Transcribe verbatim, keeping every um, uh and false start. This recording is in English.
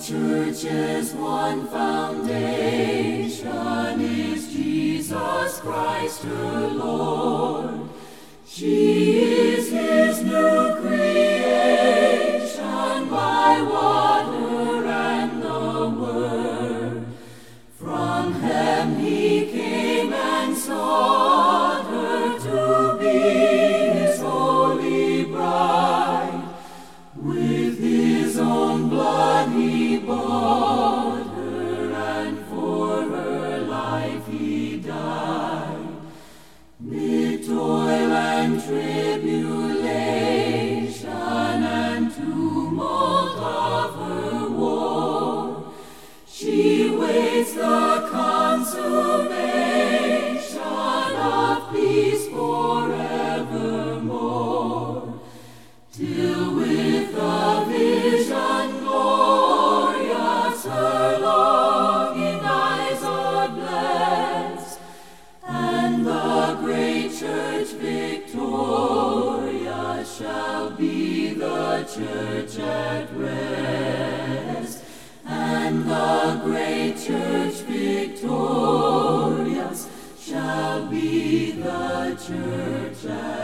Church's one foundation is Jesus Christ her Lord. She is his new creation by water and the word. From heaven he came and sought her to be his holy bride. With his own blood he bought her, and for her life he died. Mid toil and tribulation and tumult of her war, she waits the consummation of peace forevermore, till with the vision glorious her longing eyes are blessed, and the great church victorious shall be the church at rest, and the great church victorious shall be the church at